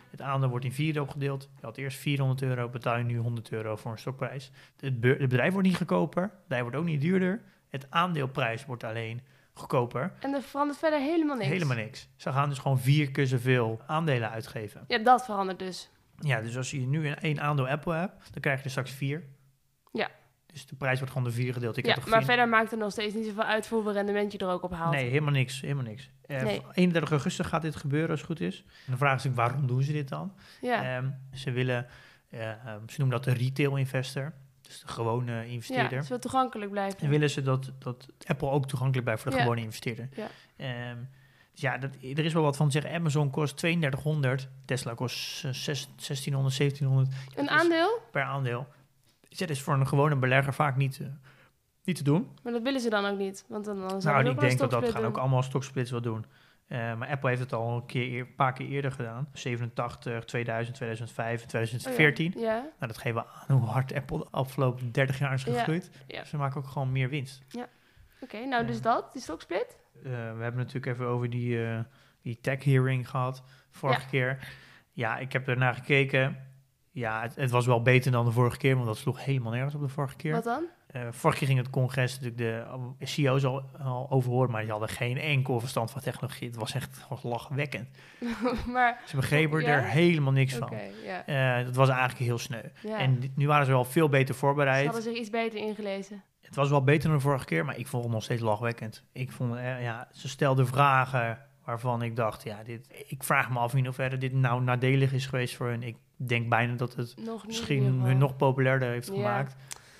Het aandeel wordt in 4 opgedeeld. Je had eerst €400, betaal je nu €100 voor een stokprijs. Het bedrijf wordt niet goedkoper, het bedrijf wordt ook niet duurder. Het aandeelprijs wordt alleen goedkoper. En er verandert verder helemaal niks. Helemaal niks. Ze gaan dus gewoon 4 keer zoveel aandelen uitgeven. Ja, dat verandert dus. Ja, dus als je nu één aandeel Apple hebt, dan krijg je er straks 4. Ja. Dus de prijs wordt gewoon door 4 gedeeld. Maar verder maakt het nog steeds niet zoveel uit voor hoeveel rendement je er ook op haalt. Nee, helemaal niks. Nee. 31 augustus gaat dit gebeuren, als het goed is. En de vraag is natuurlijk, waarom doen ze dit dan? Ja. Ze noemen dat de retail investor. Dus de gewone investeerder. Ja, het wil toegankelijk blijven. En willen ze dat Apple ook toegankelijk blijft voor de gewone investeerder. Ja. Dus ja, er is wel wat van te zeggen. Amazon kost 3200, Tesla kost 1600, 1700. Een aandeel? Per aandeel. Dus dat is voor een gewone belegger vaak niet te doen. Maar dat willen ze dan ook niet. Want dan Nou, ik denk dat gaan ook allemaal stoksplits wel doen. Maar Apple heeft het al een paar keer eerder gedaan. 87, 2000, 2005, 2014. Ja. Nou, dat geeft wel aan hoe hard Apple de afgelopen 30 jaar is gegroeid. Ja. Ze maken ook gewoon meer winst. Oké, nou dus die stoksplit. We hebben natuurlijk even over die tech hearing gehad vorige keer. Ja, ik heb ernaar gekeken. Ja, het was wel beter dan de vorige keer, want dat sloeg helemaal nergens op de vorige keer. Wat dan? Vorige keer ging het congres natuurlijk de CEO's al overhoren, maar die hadden geen enkel verstand van technologie. Het was echt lachwekkend. Maar ze begrepen er helemaal niks van. Ja. Dat was eigenlijk heel sneu. Ja. En nu waren ze wel veel beter voorbereid. Ze hadden zich iets beter ingelezen. Het was wel beter dan de vorige keer, maar ik vond het nog steeds lachwekkend. Ik vond, ze stelden vragen waarvan ik dacht, ik vraag me af in hoeverre dit nou nadelig is geweest voor hun. Ik denk bijna dat het misschien hun nog populairder heeft gemaakt.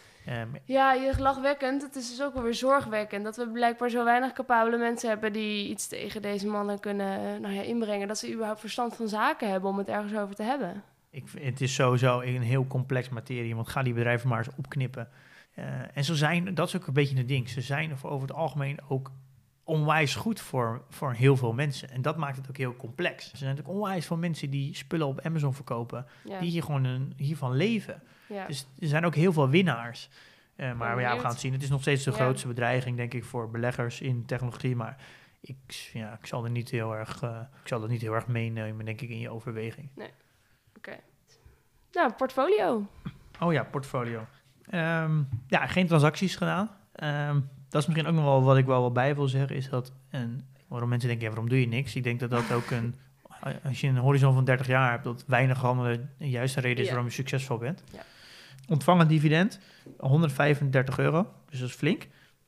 Je lachwekkend. Het is dus ook wel weer zorgwekkend dat we blijkbaar zo weinig capabele mensen hebben die iets tegen deze mannen kunnen inbrengen. Dat ze überhaupt verstand van zaken hebben om het ergens over te hebben. Het is sowieso een heel complex materie, want ga die bedrijven maar eens opknippen. En dat is ook een beetje het ding. Ze zijn over het algemeen ook onwijs goed voor heel veel mensen. En dat maakt het ook heel complex. Er zijn natuurlijk onwijs veel mensen die spullen op Amazon verkopen, die hier gewoon hiervan leven. Ja. Dus er zijn ook heel veel winnaars. Maar we gaan het zien. Het is nog steeds de grootste bedreiging, denk ik, voor beleggers in technologie. Maar ik zal dat niet heel erg meenemen, denk ik, in je overweging. Nee. Oké. Nou, portfolio. Oh ja, portfolio. Geen transacties gedaan. Dat is misschien ook nog wel wat ik wel bij wil zeggen, is dat, waarom mensen denken, waarom doe je niks? Ik denk dat ook als je een horizon van 30 jaar hebt, dat weinig handelen de juiste reden is waarom je succesvol bent. Ja. Ontvangen dividend, €135, dus dat is flink,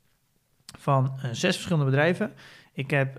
van 6 verschillende bedrijven. Ik heb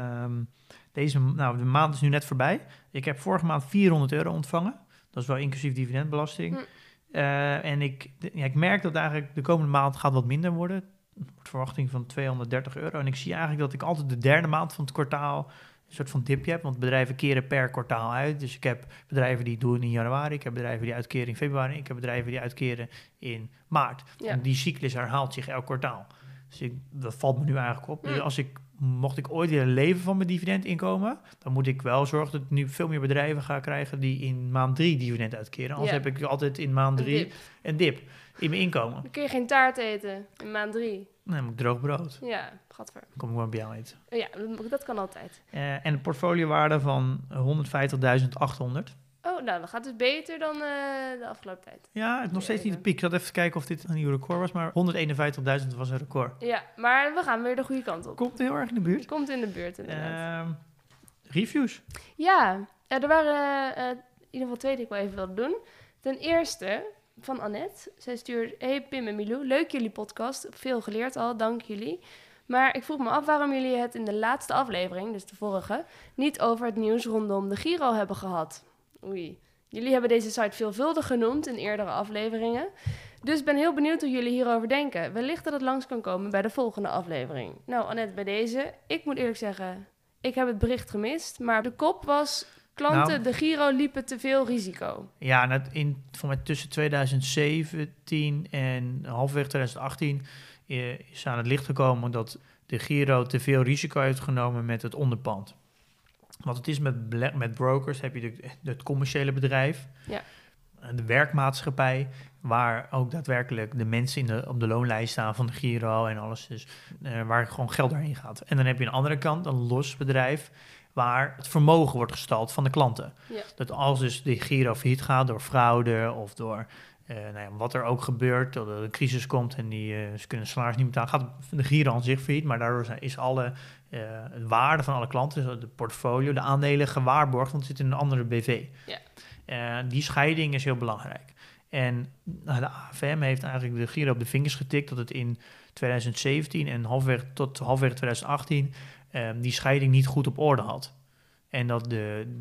de maand is nu net voorbij. Ik heb vorige maand €400 ontvangen. Dat is wel inclusief dividendbelasting. En ik merk dat eigenlijk de komende maand gaat wat minder worden. Wordt verwachting van €230. En ik zie eigenlijk dat ik altijd de derde maand van het kwartaal een soort van dipje heb. Want bedrijven keren per kwartaal uit. Dus ik heb bedrijven die doen in januari. Ik heb bedrijven die uitkeren in februari. Ik heb bedrijven die uitkeren in maart. Ja. En die cyclus herhaalt zich elk kwartaal. Dus dat valt me nu eigenlijk op. Dus mocht ik ooit weer leven van mijn dividendinkomen, dan moet ik wel zorgen dat ik nu veel meer bedrijven ga krijgen die in maand 3 dividend uitkeren. Anders heb ik altijd in maand 3 een dip in mijn inkomen. Dan kun je geen taart eten in maand 3. Nee, dan moet ik droog brood. Ja, gadver. Dan kom ik maar bij jou eten. Ja, dat kan altijd. En een portfoliowaarde van 150.800. Oh, nou, dat gaat dus beter dan de afgelopen tijd. Ja, het nog steeds niet de piek. Ik zat even te kijken of dit een nieuw record was, maar 151.000 was een record. Ja, maar we gaan weer de goede kant op. Komt heel erg in de buurt. Komt in de buurt, inderdaad. Reviews. Ja, er waren in ieder geval 2 die ik wel even wilde doen. Ten eerste van Annette. Zij stuurt, hey Pim en Milou, leuk jullie podcast. Veel geleerd al, dank jullie. Maar ik vroeg me af waarom jullie het in de laatste aflevering, dus de vorige, niet over het nieuws rondom de Giro hebben gehad. Oei. Jullie hebben deze site veelvuldig genoemd in eerdere afleveringen. Dus ben heel benieuwd hoe jullie hierover denken. Wellicht dat het langs kan komen bij de volgende aflevering. Nou, Annette, bij deze. Ik moet eerlijk zeggen, ik heb het bericht gemist. Maar de kop was, klanten, de Giro liepen te veel risico. Ja, voor mij tussen 2017 en halverwege 2018 is aan het licht gekomen dat de Giro te veel risico heeft genomen met het onderpand. Want het is met brokers, heb je het commerciële bedrijf, de werkmaatschappij, waar ook daadwerkelijk de mensen op de loonlijst staan van de Giro en alles, dus waar gewoon geld doorheen gaat. En dan heb je aan de andere kant een los bedrijf, waar het vermogen wordt gestald van de klanten. Ja. Dat als dus de Giro failliet gaat door fraude of door wat er ook gebeurt, dat er een crisis komt en ze kunnen salaris niet betalen, gaat de Giro aan zich failliet, maar daardoor is alle waarde van alle klanten, dus de portfolio, de aandelen gewaarborgd, want het zit in een andere BV. Ja. Die scheiding is heel belangrijk. En de AFM heeft eigenlijk de Giro op de vingers getikt dat het in 2017 en tot halverwege 2018 die scheiding niet goed op orde had. En dat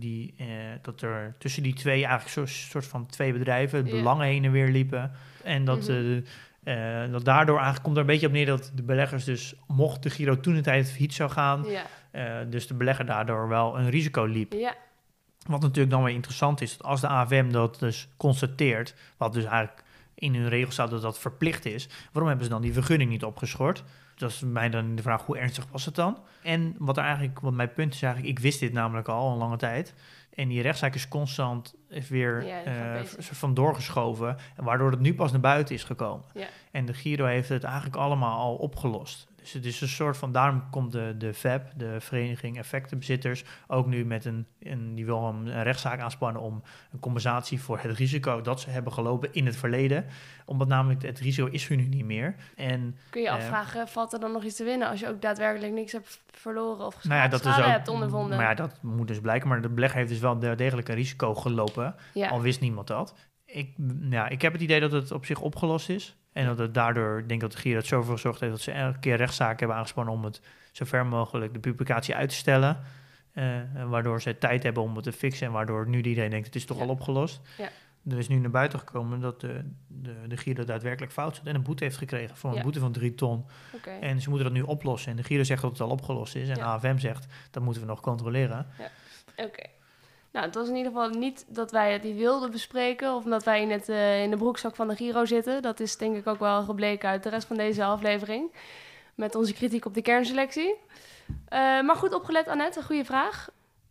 er tussen die twee eigenlijk zo'n soort van twee bedrijven belangen heen en weer liepen. En dat, dat daardoor eigenlijk komt er een beetje op neer dat de beleggers dus, mocht de Giro toen de tijd failliet zou gaan, dus de belegger daardoor wel een risico liep. Ja. Wat natuurlijk dan weer interessant is, dat als de AFM dat dus constateert, wat dus eigenlijk in hun regels staat dat dat verplicht is, waarom hebben ze dan die vergunning niet opgeschort? Dat is mij dan de vraag, hoe ernstig was het dan? En wat mijn punt is eigenlijk, ik wist dit namelijk al een lange tijd. En die rechtszaak is constant weer van doorgeschoven, waardoor het nu pas naar buiten is gekomen. Ja. En de Giro heeft het eigenlijk allemaal al opgelost. Dus het is een soort van, daarom komt de VEB, de Vereniging Effectenbezitters, ook nu met die wil een rechtszaak aanspannen om een compensatie voor het risico dat ze hebben gelopen in het verleden. Omdat namelijk het risico is er nu niet meer. En, kun je afvragen, valt er dan nog iets te winnen als je ook daadwerkelijk niks hebt verloren of schade hebt ondervonden? Maar ja, dat moet dus blijken. Maar de belegger heeft dus wel degelijk een risico gelopen, al wist niemand dat. Ik heb het idee dat het op zich opgelost is. En dat het daardoor, ik denk dat de Giro het zoveel gezorgd heeft dat ze elke keer rechtszaken hebben aangespannen om het zo ver mogelijk de publicatie uit te stellen. Waardoor ze tijd hebben om het te fixen en waardoor nu iedereen denkt het is toch al opgelost. Ja. Er is nu naar buiten gekomen dat de Giro daadwerkelijk fout zat en een boete heeft gekregen voor een boete van 3 ton. Okay. En ze moeten dat nu oplossen. En de Giro zegt dat het al opgelost is en de AFM zegt dat moeten we nog controleren. Ja. Oké. Nou, het was in ieder geval niet dat wij het niet wilden bespreken of omdat wij in de broekzak van de Giro zitten. Dat is denk ik ook wel gebleken uit de rest van deze aflevering met onze kritiek op de kernselectie. Maar goed opgelet, Annette, een goede vraag.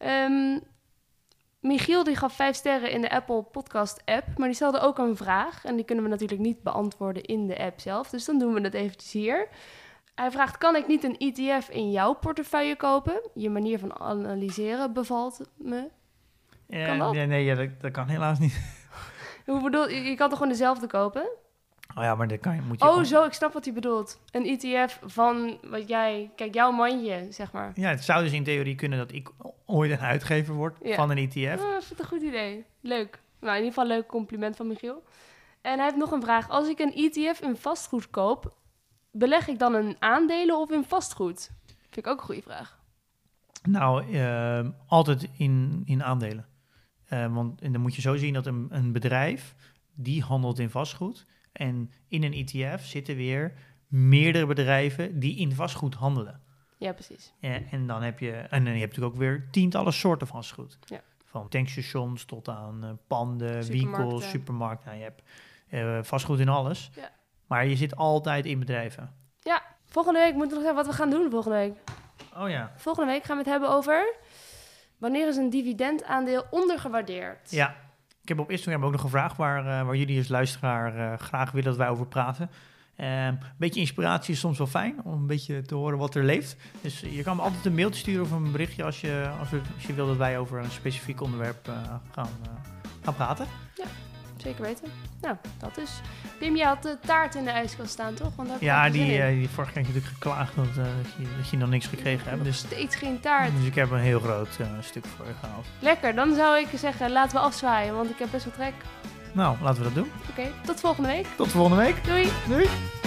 Michiel die gaf 5 sterren in de Apple Podcast app, maar die stelde ook een vraag. En die kunnen we natuurlijk niet beantwoorden in de app zelf, dus dan doen we het eventjes hier. Hij vraagt, kan ik niet een ETF in jouw portefeuille kopen? Je manier van analyseren bevalt me. Kan dat? Dat kan helaas niet. Hoe bedoel je? Je kan toch gewoon dezelfde kopen? Oh ja, maar dat moet je zo, ik snap wat hij bedoelt. Een ETF van jouw mandje, zeg maar. Ja, het zou dus in theorie kunnen dat ik ooit een uitgever word van een ETF. Dat is een goed idee. Leuk. Nou, in ieder geval een leuk compliment van Michiel. En hij heeft nog een vraag. Als ik een ETF in vastgoed koop, beleg ik dan in aandelen of in vastgoed? Vind ik ook een goede vraag. Nou, altijd in aandelen. Want dan moet je zo zien dat een bedrijf, die handelt in vastgoed. En in een ETF zitten weer meerdere bedrijven die in vastgoed handelen. Ja, precies. En dan heb je natuurlijk ook weer tientallen soorten vastgoed. Ja. Van tankstations tot aan panden, winkels, supermarkten. Nou, je hebt vastgoed in alles. Ja. Maar je zit altijd in bedrijven. Ja, volgende week moeten we nog zeggen wat we gaan doen volgende week. Oh ja. Volgende week gaan we het hebben over wanneer is een dividendaandeel ondergewaardeerd? Ja, ik heb op Instagram ook nog een vraag waar jullie als luisteraar graag willen dat wij over praten. Een beetje inspiratie is soms wel fijn om een beetje te horen wat er leeft. Dus je kan me altijd een mailtje sturen of een berichtje als je wil dat wij over een specifiek onderwerp gaan praten. Ja, zeker weten. Nou, dat dus. Pim, je had de taart in de ijskast staan, toch? Want die vorige keer heb je natuurlijk geklaagd dat je nog niks gekregen hebt. Dus steeds geen taart. Dus ik heb een heel groot stuk voor je gehaald. Lekker, dan zou ik zeggen, laten we afzwaaien, want ik heb best wel trek. Nou, laten we dat doen. Oké, tot volgende week. Tot volgende week. Doei. Doei.